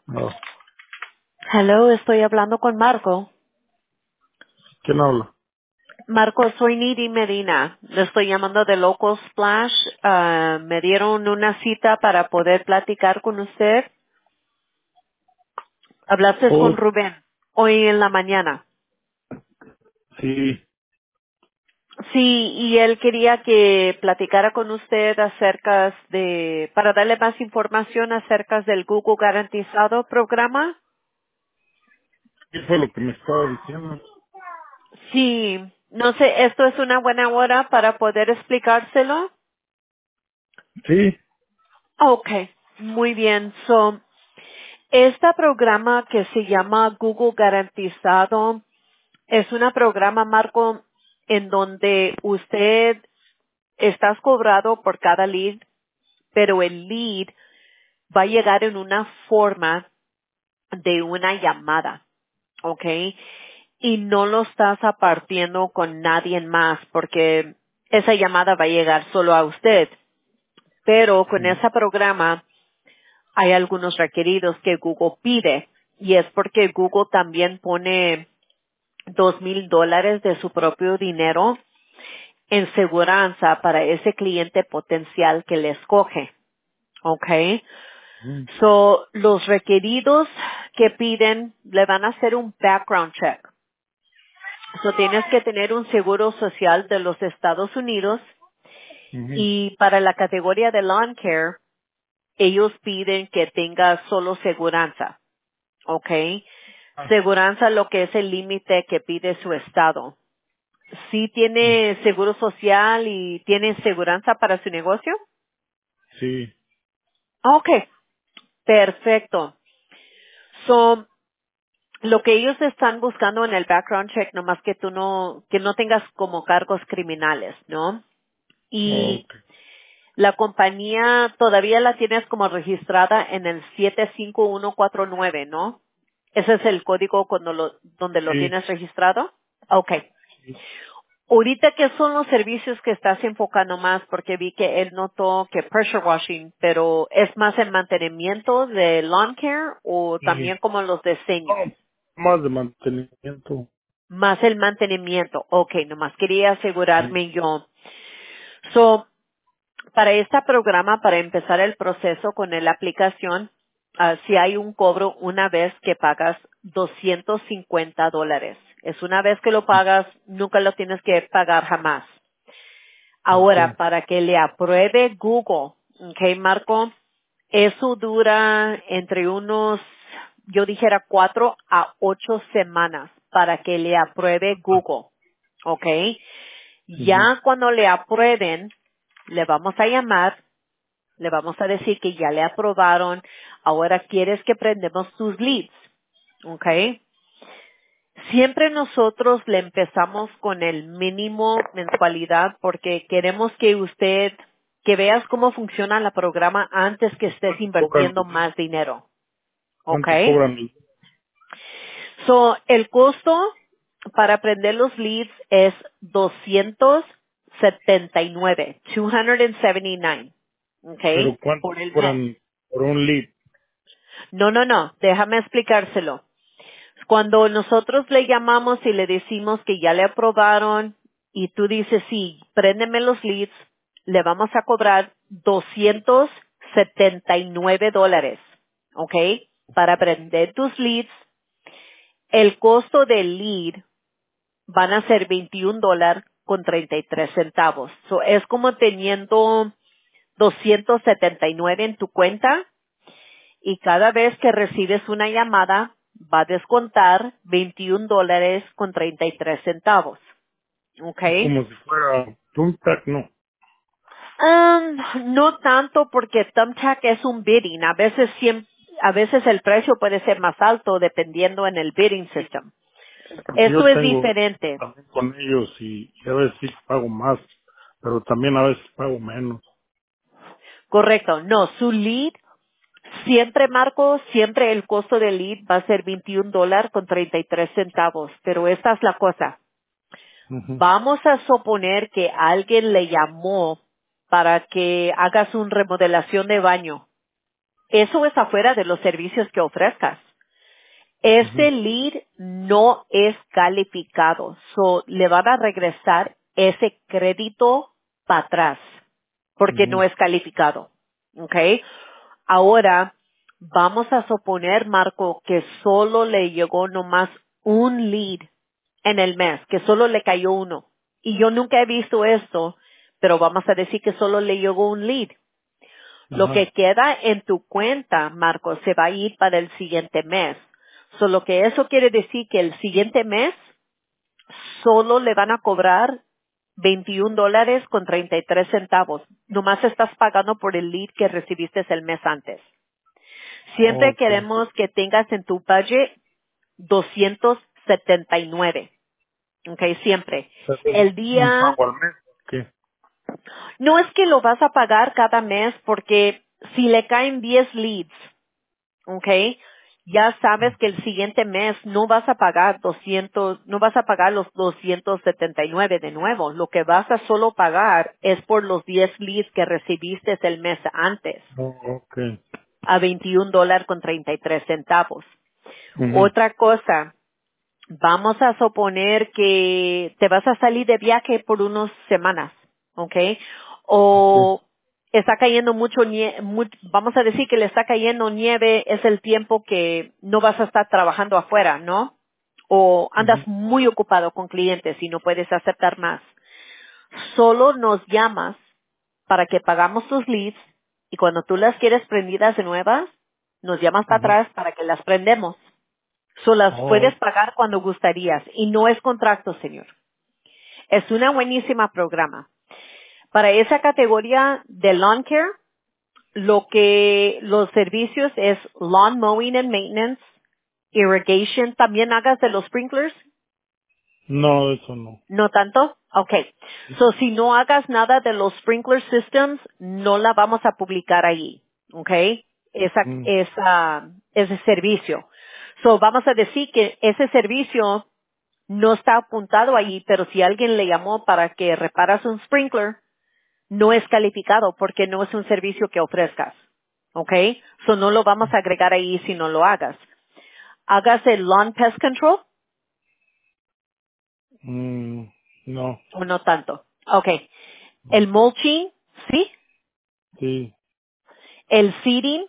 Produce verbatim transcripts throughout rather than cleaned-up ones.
No. Hello, estoy hablando con Marco. ¿Quién habla? Marco, soy Nidi Medina. Le estoy llamando de Local Splash. Ah, me dieron una cita para poder platicar con usted. Hablaste Oh, con Rubén hoy en la mañana. sí. Sí, y él quería que platicara con usted acerca de, para darle más información acerca del Google Garantizado programa. ¿Qué fue lo que me estaba diciendo? Sí, no sé, esto es una buena hora para poder explicárselo. Sí. Okay, muy bien. So, este programa que se llama Google Garantizado es un programa, Marco, en donde usted está cobrado por cada lead, pero el lead va a llegar en una forma de una llamada, ¿ok? Y no lo estás apartiendo con nadie más porque esa llamada va a llegar solo a usted. Pero con Ujú. ese programa hay algunos requeridos que Google pide y es porque Google también pone dos mil dólares de su propio dinero en seguranza para ese cliente potencial que le escoge. Okay. Ujú. So, los requeridos que piden le van a hacer un background check. So, tienes que tener un seguro social de los Estados Unidos Ujú. y para la categoría de lawn care, ellos piden que tengas solo seguranza. ¿Ok? Ah, Seguranza, lo que es el límite que pide su estado. ¿Sí tiene seguro social y tiene seguranza para su negocio? sí. Ok, perfecto. So, lo que ellos están buscando en el background check, nomás que tú no, que no tengas como cargos criminales, ¿no? Y Ok. la compañía todavía la tienes como registrada en el siete cinco uno cuatro nueve, ¿no? Ese es el código cuando lo, donde lo Sí. tienes registrado. Ok. Sí. Ahorita, ¿qué son los servicios que estás enfocando más? Porque vi que él notó que pressure washing, pero ¿es más el mantenimiento de lawn care o Sí. también como los de seniors? No, más de mantenimiento. Más el mantenimiento. Ok, nomás quería Sí. asegurarme yo. So, para este programa, para empezar el proceso con la aplicación, ah, si hay un cobro una vez que pagas doscientos cincuenta dólares. Es una vez que lo pagas, nunca lo tienes que pagar jamás. Ok. Ahora, para que le apruebe Google, ¿ok, Marco? Eso dura entre unos, yo dijera, cuatro a ocho semanas para que le apruebe Google, ¿ok? Ujú. Ya cuando le aprueben, le vamos a llamar, le vamos a decir que ya le aprobaron, ahora quieres que prendemos tus leads, ¿ok? Siempre nosotros le empezamos con el mínimo mensualidad porque queremos que usted, que veas cómo funciona el programa antes que estés ¿Cuánto cobran invirtiendo los leads? más dinero. ¿Ok? ¿Cuánto cobran los leads? So, el costo para aprender los leads es doscientos setenta y nueve, doscientos setenta y nueve. ¿Pero ¿Ok? cuánto Por el mes. cobran por un lead? No, no, no. Déjame explicárselo. Cuando nosotros le llamamos y le decimos que ya le aprobaron y tú dices, sí, préndeme los leads, le vamos a cobrar doscientos setenta y nueve dólares, ¿ok? Para prender tus leads, el costo del lead van a ser veintiún dólares con treinta y tres centavos. So, es como teniendo doscientos setenta y nueve en tu cuenta y cada vez que recibes una llamada va a descontar veintiún dólares con treinta y tres centavos. ¿Ok? Es como si fuera Thumbtack, no. Um, no tanto porque Thumbtack es un bidding. A veces siem- a veces el precio puede ser más alto dependiendo en el bidding system. Porque Eso yo es tengo diferente. también con ellos y, y a veces sí pago más, pero también a veces pago menos. Correcto. No, su lead siempre, Marco, siempre el costo del lead va a ser veintiún dólares con treinta y tres centavos. Pero esta es la cosa. Ujú. Vamos a suponer que alguien le llamó para que hagas una remodelación de baño. Eso es afuera de los servicios que ofrezcas. Ujú. Ese lead no es calificado. So, le van a regresar ese crédito para atrás porque no Ujú. es calificado. ¿Ok? Ahora, vamos a suponer, Marco, que solo le llegó nomás un lead en el mes, que solo le cayó uno. Y yo nunca he visto esto, pero vamos a decir que solo le llegó un lead. Lo que Ajá. queda en tu cuenta, Marco, se va a ir para el siguiente mes. Solo que eso quiere decir que el siguiente mes solo le van a cobrar veintiún dólares con treinta y tres centavos. Nomás estás pagando por el lead que recibiste el mes antes. Siempre Ok. queremos que tengas en tu budget doscientos setenta y nueve. Ok, siempre. Eso es El un día, pago al mes. ¿Qué? no es que lo vas a pagar cada mes porque si le caen diez leads, ok, ya sabes que el siguiente mes no vas a pagar doscientos, no vas a pagar los doscientos setenta y nueve de nuevo. Lo que vas a solo pagar es por los diez leads que recibiste el mes antes, Oh, ok. a veintiún dólares con treinta y tres centavos. Ujú. Otra cosa, vamos a suponer que te vas a salir de viaje por unas semanas, ¿ok? Sí. O está cayendo mucho nieve, vamos a decir que le está cayendo nieve, es el tiempo que no vas a estar trabajando afuera, ¿no? O andas Ujú. muy ocupado con clientes y no puedes aceptar más. Solo nos llamas para que pagamos tus leads y cuando tú las quieres prendidas de nuevas, nos llamas para Ujú. atrás para que las prendemos. So las Oh. puedes pagar cuando gustarías y no es contrato, señor. Es una buenísima programa. Para esa categoría de lawn care, lo que los servicios es lawn mowing and maintenance, irrigation, también hagas de los sprinklers, No, eso no. no tanto. Okay. So si no hagas nada de los sprinkler systems, no la vamos a publicar ahí. Okay. Esa, Mm. esa, ese servicio. So vamos a decir que ese servicio no está apuntado allí, pero si alguien le llamó para que reparas un sprinkler, no es calificado porque no es un servicio que ofrezcas. ¿Ok? So no lo vamos a agregar ahí si no lo hagas. Hagas el lawn pest control Mm, no. o no tanto. Ok. El mulching, sí. Sí. El seeding,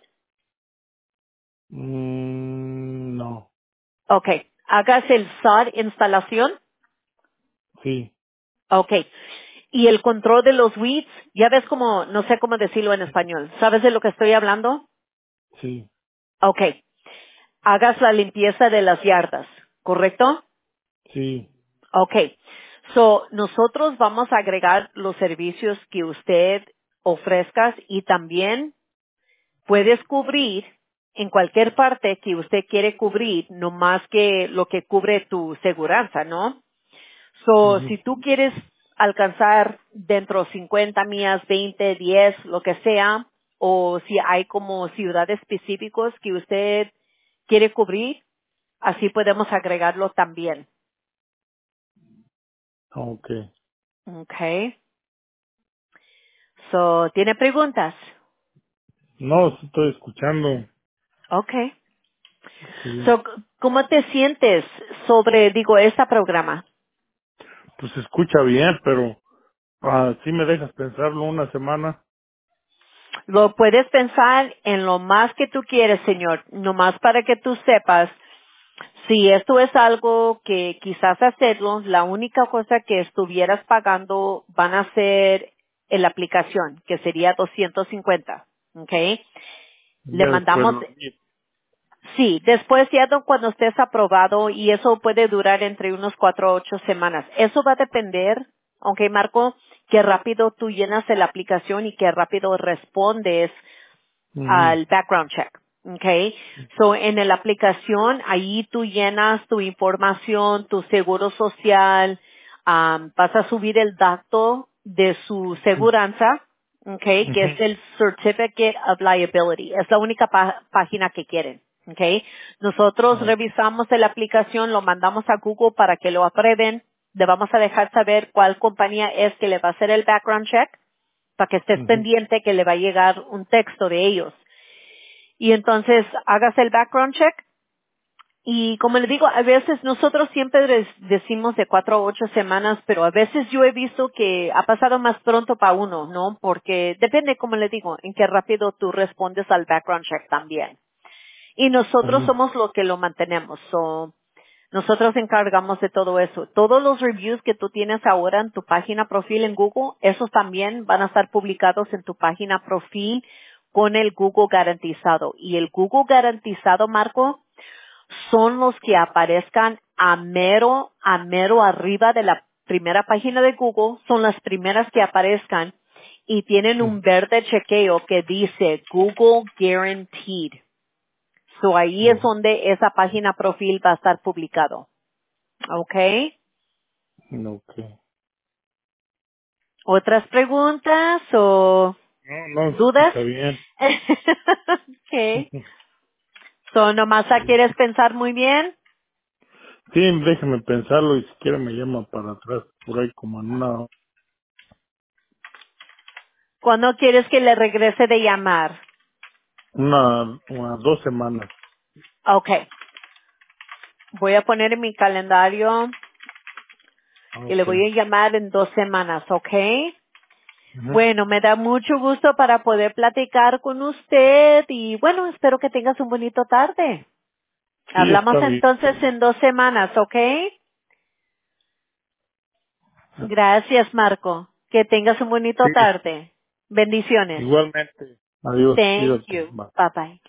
Mm, no. ok. Hagas el sod instalación, Sí. ok. Y el control de los weeds, ya ves como, no sé cómo decirlo en español. ¿Sabes de lo que estoy hablando? Sí. Ok. Hagas la limpieza de las yardas, ¿correcto? Sí. Okay. So, nosotros vamos a agregar los servicios que usted ofrezca y también puedes cubrir en cualquier parte que usted quiere cubrir, no más que lo que cubre tu seguranza, ¿no? So, Ujú. si tú quieres alcanzar dentro cincuenta millas, veinte, diez, lo que sea, o si hay como ciudades específicos que usted quiere cubrir, así podemos agregarlo también. Ok. Okay. So, ¿tiene preguntas? No, sí estoy escuchando. Okay. Sí. So, ¿cómo te sientes sobre, digo, este programa? Pues se escucha bien, pero ah, sí me dejas pensarlo una semana. Lo puedes pensar en lo más que tú quieres, señor, nomás para que tú sepas si esto es algo que quizás hacerlo, la única cosa que estuvieras pagando van a ser en la aplicación, que sería doscientos cincuenta. Okay. Le Ya después mandamos. lo vi. Sí, después ya no- cuando estés aprobado y eso puede durar entre unos cuatro a ocho semanas. Eso va a depender, ok, Marco, qué rápido tú llenas la aplicación y qué rápido respondes Ujú. al background check. Okay. So, en la aplicación, ahí tú llenas tu información, tu seguro social, am, vas a subir el dato de su seguranza, okay, que es Ujú. el Certificate of Liability. Es la única pa- página que quieren. Okay. Nosotros Ok. revisamos la aplicación, lo mandamos a Google para que lo aprueben. Le vamos a dejar saber cuál compañía es que le va a hacer el background check para que estés Ujú. pendiente que le va a llegar un texto de ellos. y entonces hagas el background check. Y como le digo, a veces nosotros siempre des- decimos de cuatro a ocho semanas, pero a veces yo he visto que ha pasado más pronto para uno, ¿no? Porque depende, como le digo, en qué rápido tú respondes al background check también. Y nosotros Ujú, somos los que lo mantenemos. So, nosotros encargamos de todo eso. Todos los reviews que tú tienes ahora en tu página profil en Google, esos también van a estar publicados en tu página profil con el Google garantizado. Y el Google garantizado, Marco, son los que aparezcan a mero, a mero arriba de la primera página de Google, son las primeras que aparezcan y tienen un verde chequeo que dice Google Guaranteed. So ahí es ujú, donde esa página profil va a estar publicado. ¿Ok? ujú. Ok. ¿Otras preguntas o No, no, dudas? está bien. ok. So nomás la Sí, quieres pensar muy bien. sí, déjeme pensarlo y si quiere me llama para atrás, por ahí como en una, ¿Cuándo quieres que le regrese de llamar? una, unas dos semanas. Ok. Voy a poner en mi calendario que le Ok. voy a llamar en dos semanas, ¿ok? Ujú. Bueno, me da mucho gusto para poder platicar con usted y bueno, espero que tengas un bonito tarde. Sí, Hablamos está bien. entonces en dos semanas, ¿ok? Gracias, Marco. Que tengas un bonito Sí, tarde. Bendiciones. igualmente. Adiós, Thank cuídate. you. Bye. Bye bye.